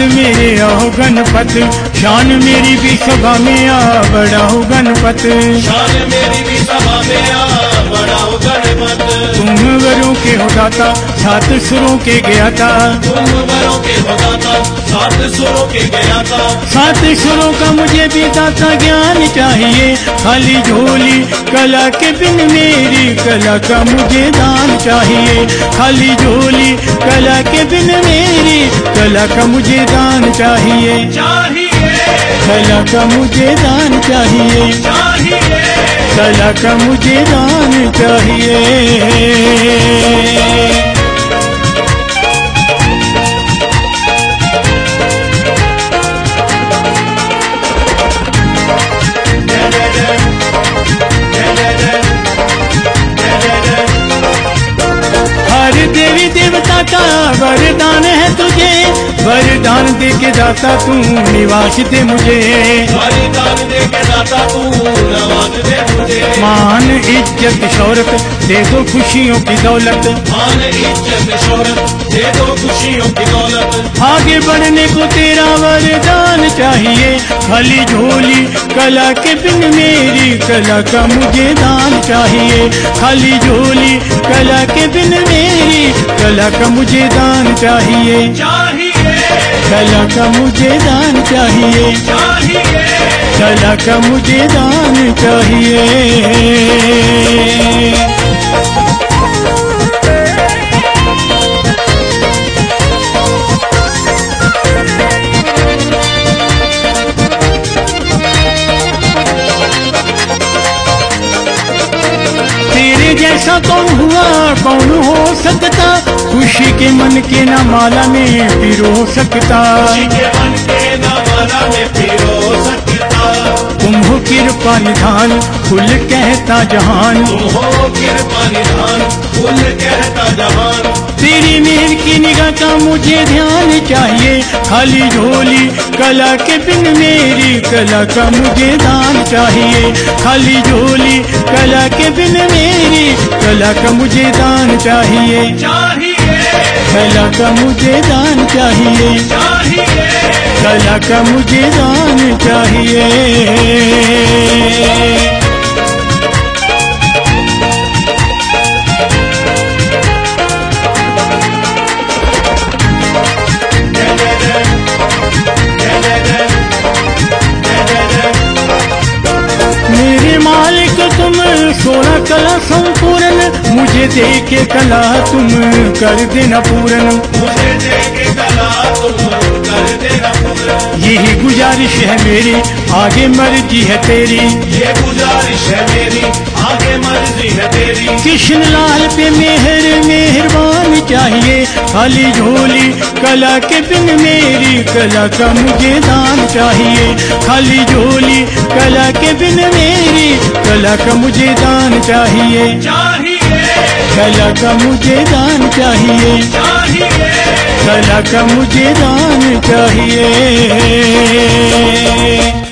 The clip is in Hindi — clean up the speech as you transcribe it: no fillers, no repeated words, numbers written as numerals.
मेरे आओ गणपत, शान मेरी भी सभा में आ बढ़ाओ गणपत, शान मेरी भी सभा में आ बढ़ाओ गणपत। तुम वरों के हो दाता, सात सुरों के गया था, तुम वरों के हो दाता, सात सुरों के गया था। सात सुरों का मुझे भी दाता ज्ञान चाहिए, खाली झोली कला के बिन मेरी कला का मुझे दान चाहिए, खाली झोली कला के बिन मेरी कला का मुझे दान चाहिए, कला का मुझे दान चाहिए, कला का मुझे दान चाहिए। देवी देवता का वरदान है तुझे, वरदान दे के दाता तू निवास दे मुझे, वरदान दे के दाता तू निवास दे मुझे। मान इज्जत शौहरत दे दो खुशियों की दौलत, मान इज्जत शौहरत दे दो खुशियों की दौलत। आगे बढ़ने को तेरा वरदान चाहिए, खाली झोली कला के बिन मेरी कला का मुझे दान चाहिए, खाली झोली कला के बिन मेरी कला का मुझे दान चाहिए, कला का मुझे दान चाहिए, कला का मुझे दान चाहिए। तेरे जैसा कौन हुआ कौन हो सकता, खुशी के मन के न माला में पिरो सकता, तुम हो कृपा निधान कुल कहता जहान, तेरी मेहर की निगाह का मुझे ध्यान चाहिए, खाली झोली कला के बिन मेरी कला का मुझे दान चाहिए, खाली झोली कला के बिन मेरी कला का मुझे दान चाहिए, कला का मुझे दान चाहिए, कला का मुझे दान चाहिए। मेरे मालिक तुम सोना कला संपूर्ण, मुझे दे के कला तुम कर देना पूर्ण, मुझे दे के कला तुम कर देना पूर्ण। यही गुजारिश है मेरी आगे मर्जी है तेरी, ये गुजारिश है मेरी आगे मर्जी है तेरी। कृष्ण लाल पे मेहर मेहरबान चाहिए, खाली झोली कला के बिन मेरी कला का मुझे दान चाहिए, खाली झोली कला के बिन मेरी कला का मुझे दान चाहिए, कला का मुझे दान चाहिए, कला का मुझे दान चाहिए।